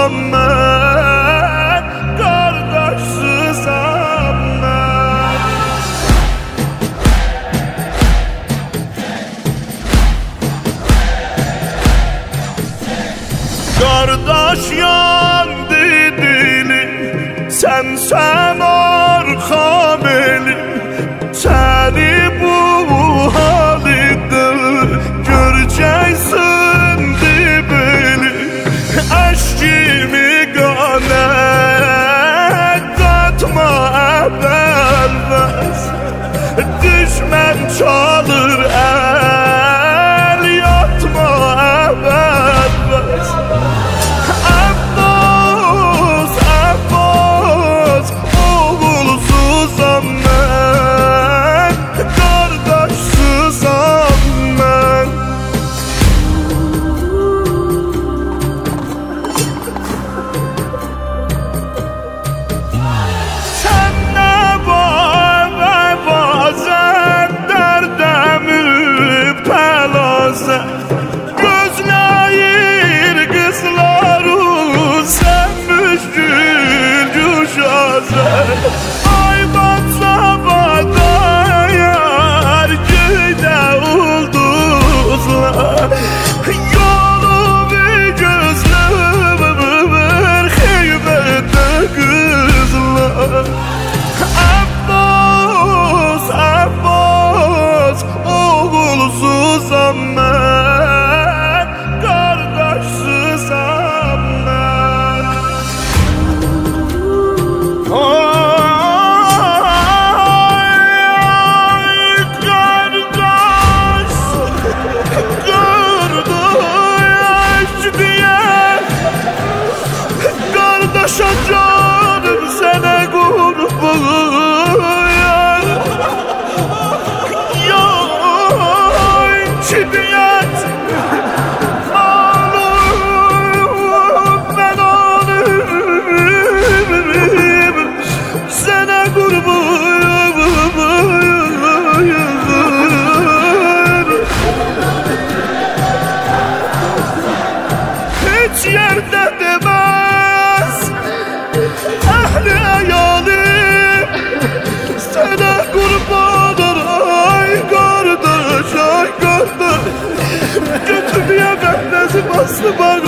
kardeşsizam ben, kardeşsizam ben. Kardeş yandı dilim, sen arka belim. Seni bu halinde göreceksin beni. Eşkimi gane katma ebelmez. Düşman çalır el yatma ebelmez. Abbas, Abbas, oğulsuzam ben, kardeşsizam ben. Sen ne var ve bazen derde müptelazı gözleyir kızları, sen müşkül düşazer. Ay batsavada yar göyde ulduzlar, yolu bir gözlümür heybette kızlar. Abbas, Abbas, oğulsuzam ben, kardeşsizam ben. Ay kardeş, kardeş diye, kardeşe canım sana kurban. Ya şiddet alım ben alım, sana kurban. Hiç yerde demez ehli hayalim, sana kurban. Ay kardeş, ay kardeş, götürmeye ben nasıl bastı bana.